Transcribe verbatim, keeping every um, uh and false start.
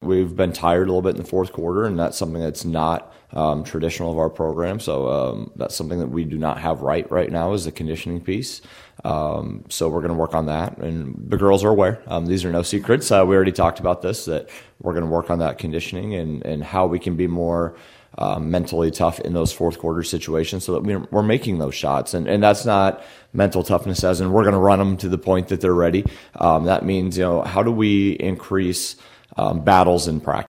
we've been tired a little bit in the fourth quarter, and that's something that's not um, traditional of our program. So um, that's something that we do not have right right now is the conditioning piece. Um, so we're going to work on that, and the girls are aware. Um, these are no secrets. Uh, we already talked about this, that we're going to work on that conditioning and, and how we can be more um, mentally tough in those fourth quarter situations so that we're, we're making those shots. And, and that's not mental toughness as in we're going to run them to the point that they're ready. Um, that means, you know, how do we increase um, battles in practice?